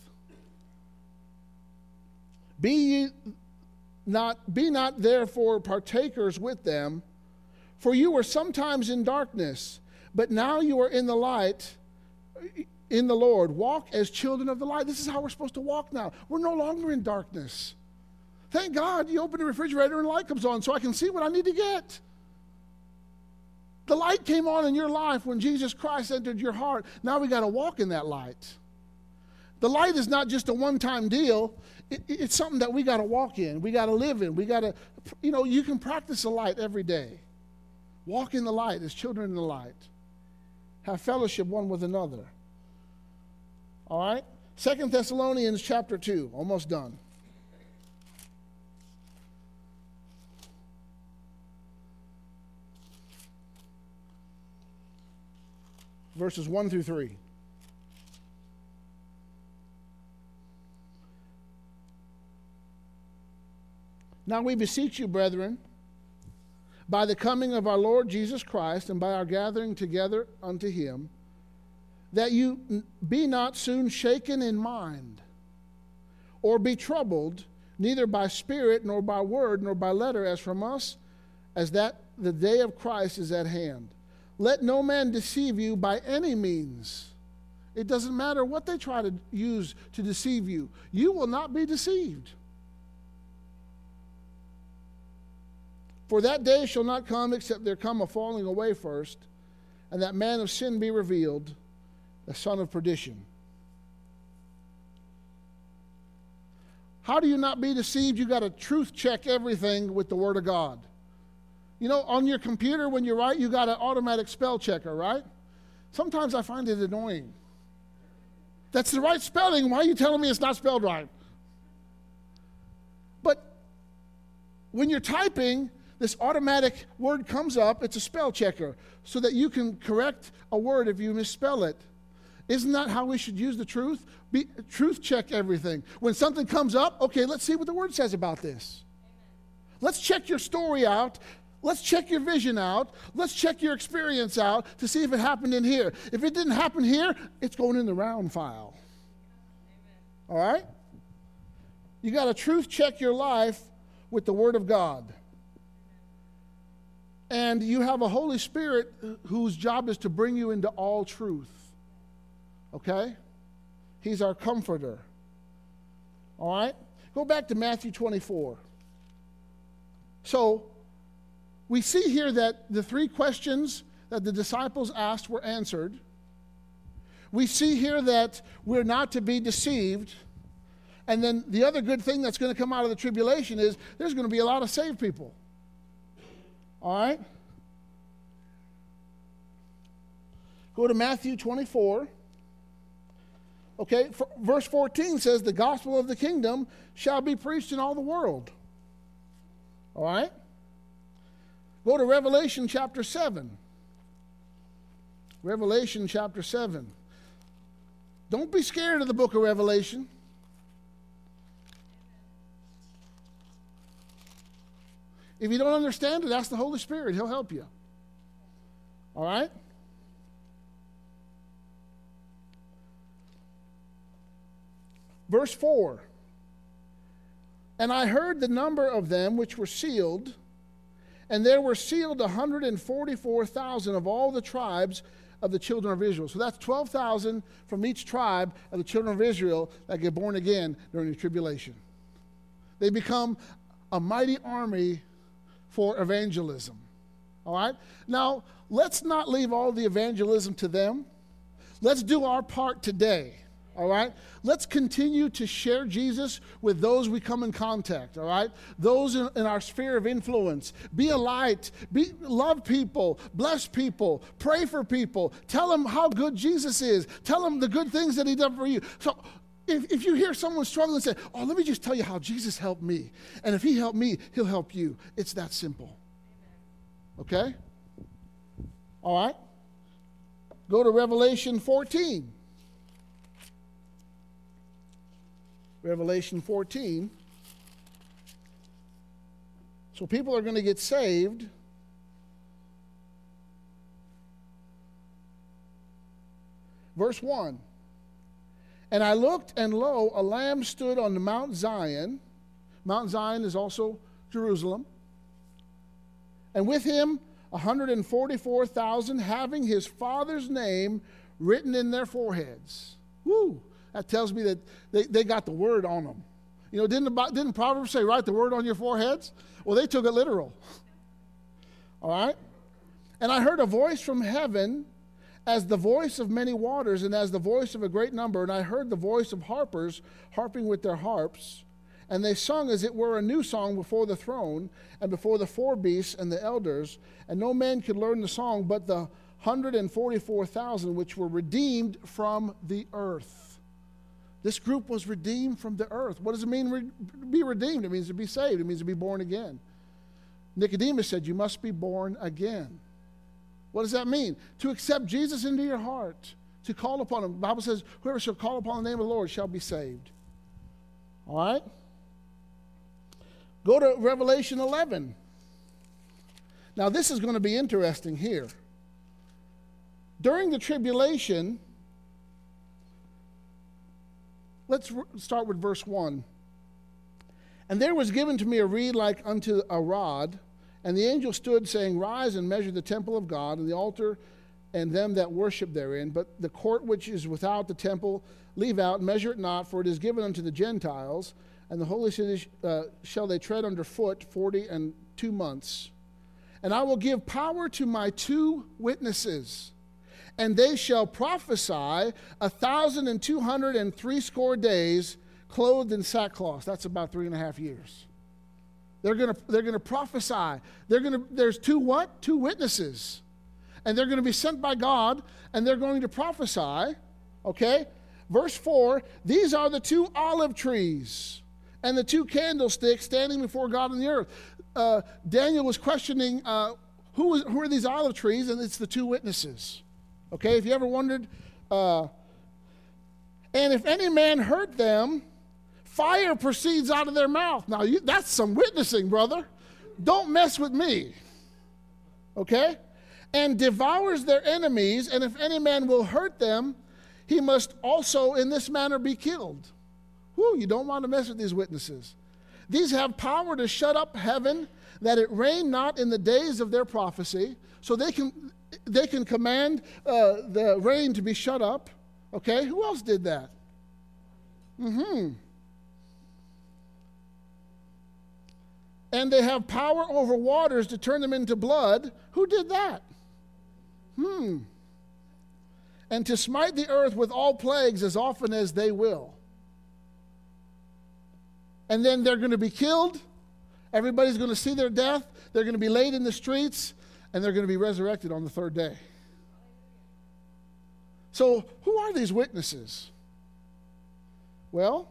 S1: Be ye not, be not therefore partakers with them, for you were sometimes in darkness, but now you are in the light, in the Lord. Walk as children of the light. This is how we're supposed to walk now. We're no longer in darkness. Thank God you open the refrigerator and the light comes on so I can see what I need to get. The light came on in your life when Jesus Christ entered your heart. Now we got to walk in that light. The light is not just a one-time deal. It, it's something that we got to walk in. We got to live in. We got to, you know, you can practice the light every day. Walk in the light as children in the light. Have fellowship one with another. All right? Second Thessalonians chapter two. Almost done. Verses one through three. Now we beseech you, brethren, by the coming of our Lord Jesus Christ and by our gathering together unto him, that you be not soon shaken in mind, or be troubled, neither by spirit, nor by word, nor by letter, as from us, as that the day of Christ is at hand. Let no man deceive you by any means. It doesn't matter what they try to use to deceive you. You will not be deceived. For that day shall not come except there come a falling away first, and that man of sin be revealed, the son of perdition. How do you not be deceived? You got to truth check everything with the Word of God. You know, on your computer when you write, you got an automatic spell checker, right? Sometimes I find it annoying. That's the right spelling. Why are you telling me it's not spelled right? But when you're typing, this automatic word comes up. It's a spell checker so that you can correct a word if you misspell it. Isn't that how we should use the truth? Be, truth check everything. When something comes up, okay, let's see what the Word says about this. Amen. Let's check your story out. Let's check your vision out. Let's check your experience out to see if it happened in here. If it didn't happen here, it's going in the round file. Amen. All right? You got to truth check your life with the Word of God. And you have a Holy Spirit whose job is to bring you into all truth. Okay? He's our comforter. All right? Go back to Matthew twenty-four. So, we see here that the three questions that the disciples asked were answered. We see here that we're not to be deceived. And then the other good thing that's going to come out of the tribulation is there's going to be a lot of saved people. All right? Go to Matthew twenty-four. Okay, for, verse fourteen says, the gospel of the kingdom shall be preached in all the world. All right? Go to Revelation chapter seven. Revelation chapter seven. Don't be scared of the book of Revelation. If you don't understand it, ask the Holy Spirit. He'll help you. All right? Verse four. And I heard the number of them which were sealed, and there were sealed one hundred forty-four thousand of all the tribes of the children of Israel. So that's twelve thousand from each tribe of the children of Israel that get born again during the tribulation. They become a mighty army for evangelism. All right? Now, let's not leave all the evangelism to them. Let's do our part today. All right? Let's continue to share Jesus with those we come in contact, all right? Those in, in our sphere of influence. Be a light. Be, love people. Bless people. Pray for people. Tell them how good Jesus is. Tell them the good things that he done for you. So if, if you hear someone struggling, say, oh, let me just tell you how Jesus helped me. And if he helped me, he'll help you. It's that simple. Okay? All right? Go to Revelation fourteen. Revelation fourteen. So people are going to get saved. Verse one. And I looked, and lo, a lamb stood on the Mount Zion. Mount Zion is also Jerusalem. And with him one hundred forty-four thousand, having his Father's name written in their foreheads. Woo! That tells me that they, they got the word on them. You know, didn't, the, didn't Proverbs say, write the word on your foreheads? Well, they took it literal. All right? And I heard a voice from heaven as the voice of many waters and as the voice of a great number. And I heard the voice of harpers harping with their harps. And they sung as it were a new song before the throne and before the four beasts and the elders. And no man could learn the song but the one hundred forty-four thousand which were redeemed from the earth. This group was redeemed from the earth. What does it mean re- be redeemed? It means to be saved. It means to be born again. Nicodemus said, you must be born again. What does that mean? To accept Jesus into your heart. To call upon him. The Bible says, whoever shall call upon the name of the Lord shall be saved. All right? Go to Revelation eleven. Now this is going to be interesting here. During the tribulation, let's start with verse one. And there was given to me a reed like unto a rod, And the angel stood, saying, Rise and measure the temple of God, and the altar, and them that worship therein. But the court which is without the temple leave out, measure it not, for it is given unto the Gentiles, and the holy city uh, shall they tread under foot forty and two months. And I will give power to my two witnesses, and they shall prophesy a thousand and two hundred and threescore days, clothed in sackcloth. That's about three and a half years. They're gonna they're gonna prophesy. They're gonna there's two what? Two witnesses. And they're going to be sent by God, and they're going to prophesy. Okay? Verse four, these are the two olive trees and the two candlesticks standing before God in the earth. Uh, Daniel was questioning uh, who, is, who are these olive trees, and it's the two witnesses. Okay? If you ever wondered, uh, and if any man hurt them, fire proceeds out of their mouth. Now, you, that's some witnessing, brother. Don't mess with me. Okay? And devours their enemies, and if any man will hurt them, he must also in this manner be killed. Whew, you don't want to mess with these witnesses. These have power to shut up heaven, that it rain not in the days of their prophecy. So they can they can command uh, the rain to be shut up. Okay, who else did that? Mm-hmm. And they have power over waters to turn them into blood. Who did that? Hmm. And to smite the earth with all plagues as often as they will. And then they're going to be killed. Everybody's going to see their death. They're going to be laid in the streets, and they're going to be resurrected on the third day. So, who are these witnesses? Well,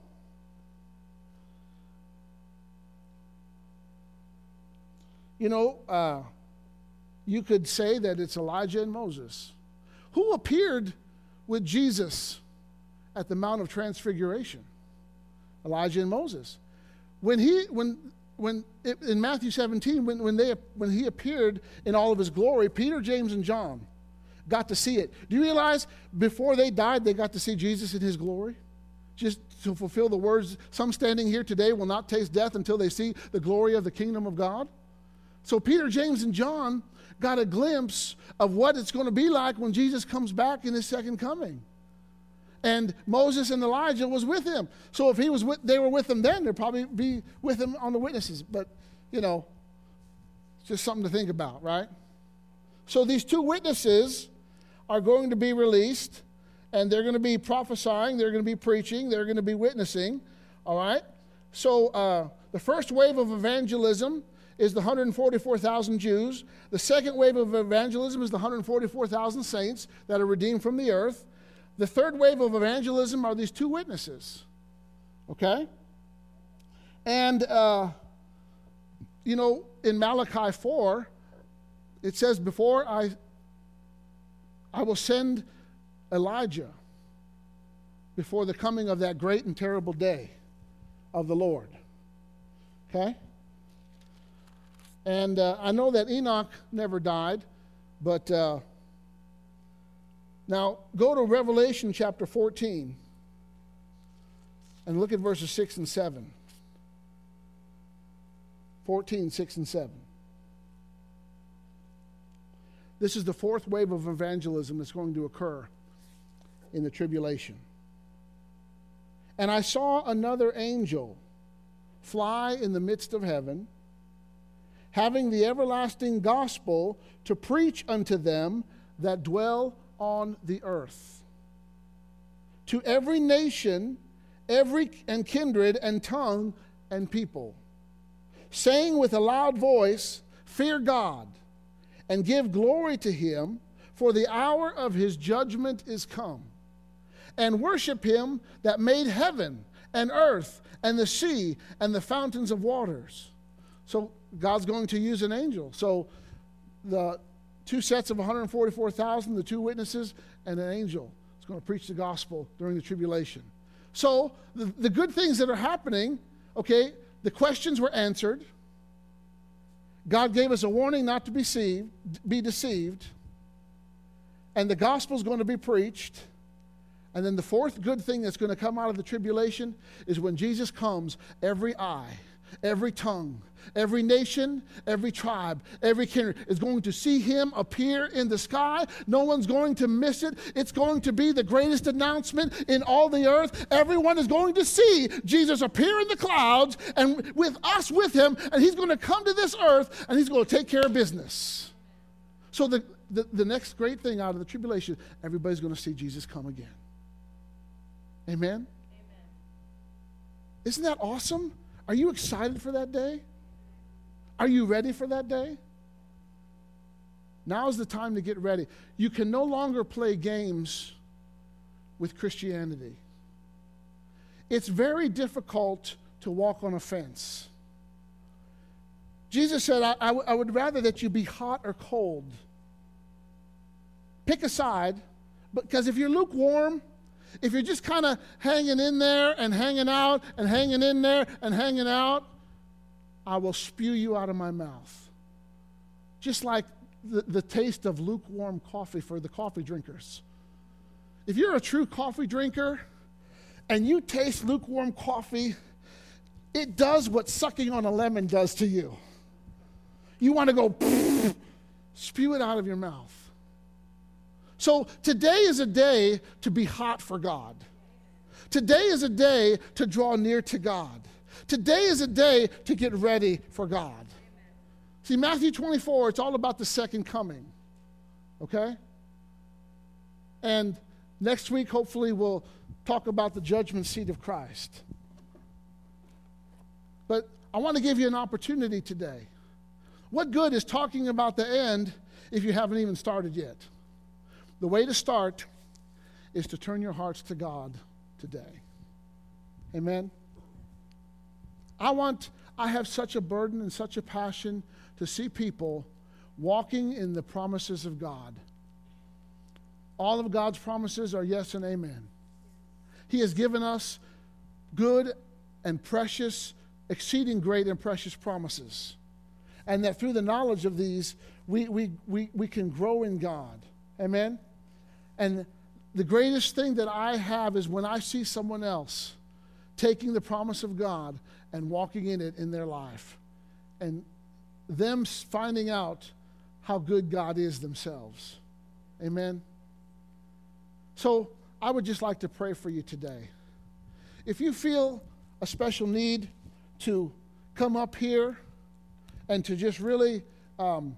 S1: you know, uh, you could say that it's Elijah and Moses, who appeared with Jesus at the Mount of Transfiguration. Elijah and Moses. When he, when, when it, in Matthew seventeen, when, when they, when he appeared in all of his glory, Peter, James, and John got to see it. Do you realize before they died, they got to see Jesus in his glory? Just to fulfill the words, some standing here today will not taste death until they see the glory of the kingdom of God. So Peter, James, and John got a glimpse of what it's going to be like when Jesus comes back in his second coming. And Moses and Elijah was with him. So if he was with, they were with him then, they'd probably be with him on the witnesses. But, you know, it's just something to think about, right? So these two witnesses are going to be released, and they're going to be prophesying, they're going to be preaching, they're going to be witnessing, all right? So uh, the first wave of evangelism is the one hundred forty-four thousand Jews. The second wave of evangelism is the one hundred forty-four thousand saints that are redeemed from the earth. The third wave of evangelism are these two witnesses. Okay? And, uh, you know, in Malachi four, it says, before I, I will send Elijah before the coming of that great and terrible day of the Lord. Okay? And uh, I know that Enoch never died, but uh, now go to Revelation chapter fourteen and look at verses six and seven. fourteen, six and seven. This is the fourth wave of evangelism that's going to occur in the tribulation. And I saw another angel fly in the midst of heaven, having the everlasting gospel to preach unto them that dwell on the earth, to every nation, every and kindred and tongue and people, saying with a loud voice, Fear God, and give glory to him, for the hour of his judgment is come. And worship him that made heaven and earth and the sea and the fountains of waters. So God's going to use an angel. So the two sets of one hundred forty-four thousand, the two witnesses, and an angel is going to preach the gospel during the tribulation. So the, the good things that are happening, okay, the questions were answered. God gave us a warning not to be deceived, be deceived. And the gospel is going to be preached. And then the fourth good thing that's going to come out of the tribulation is when Jesus comes, every eye every tongue, every nation, every tribe, every kindred is going to see him appear in the sky. No one's going to miss it. It's going to be the greatest announcement in all the earth. Everyone is going to see Jesus appear in the clouds and with us with him, and he's going to come to this earth and he's going to take care of business. So the, the, the next great thing out of the tribulation, everybody's going to see Jesus come again. Amen? Amen. Isn't that awesome? Are you excited for that day? Are you ready for that day? Now is the time to get ready. You can no longer play games with Christianity. It's very difficult to walk on a fence. Jesus said, I, I, w- I would rather that you be hot or cold. Pick a side, because if you're lukewarm, if you're just kind of hanging in there and hanging out and hanging in there and hanging out, I will spew you out of my mouth. Just like the, the taste of lukewarm coffee for the coffee drinkers. If you're a true coffee drinker and you taste lukewarm coffee, it does what sucking on a lemon does to you. You want to go spew it out of your mouth. So today is a day to be hot for God. Today is a day to draw near to God. Today is a day to get ready for God. Amen. See, Matthew twenty-four, it's all about the second coming. Okay? And next week, hopefully, we'll talk about the judgment seat of Christ. But I want to give you an opportunity today. What good is talking about the end if you haven't even started yet? The way to start is to turn your hearts to God today. Amen? I want, I have such a burden and such a passion to see people walking in the promises of God. All of God's promises are yes and amen. He has given us good and precious, exceeding great and precious promises. And that through the knowledge of these, we, we, we, we can grow in God. Amen? And the greatest thing that I have is when I see someone else taking the promise of God and walking in it in their life, and them finding out how good God is themselves. Amen? So I would just like to pray for you today. If you feel a special need to come up here and to just really, um,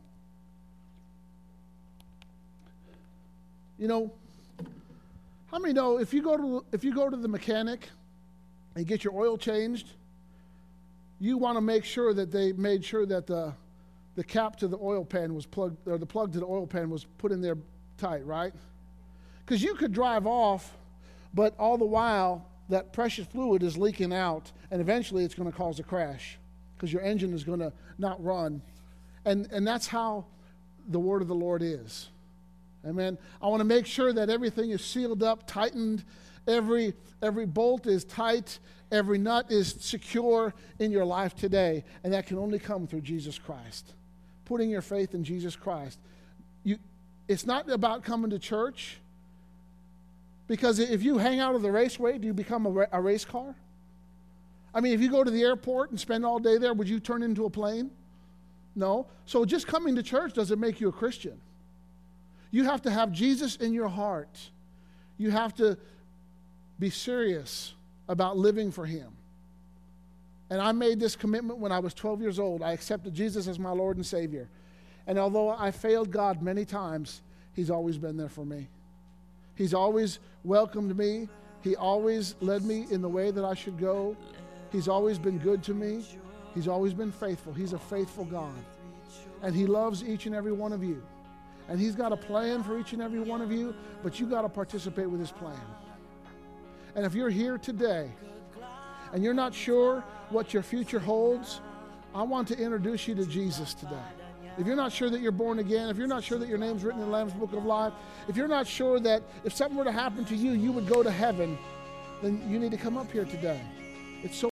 S1: you know, how many know if you go to if you go to the mechanic and get your oil changed, you want to make sure that they made sure that the the cap to the oil pan was plugged, or the plug to the oil pan was put in there tight, right? Because you could drive off, but all the while that precious fluid is leaking out, and eventually it's going to cause a crash because your engine is going to not run. And and that's how the word of the Lord is. Amen. I want to make sure that everything is sealed up, tightened, every every bolt is tight, every nut is secure in your life today, and that can only come through Jesus Christ. Putting your faith in Jesus Christ. You, it's not about coming to church, because if you hang out of the raceway, do you become a, ra- a race car? I mean, if you go to the airport and spend all day there, would you turn into a plane? No. So just coming to church doesn't make you a Christian. You have to have Jesus in your heart. You have to be serious about living for him. And I made this commitment when I was twelve years old. I accepted Jesus as my Lord and Savior. And although I failed God many times, he's always been there for me. He's always welcomed me. He always led me in the way that I should go. He's always been good to me. He's always been faithful. He's a faithful God. And he loves each and every one of you. And he's got a plan for each and every one of you, but you got to participate with his plan. And if you're here today and you're not sure what your future holds, I want to introduce you to Jesus today. If you're not sure that you're born again, if you're not sure that your name's written in the Lamb's Book of Life, if you're not sure that if something were to happen to you, you would go to heaven, then you need to come up here today. It's so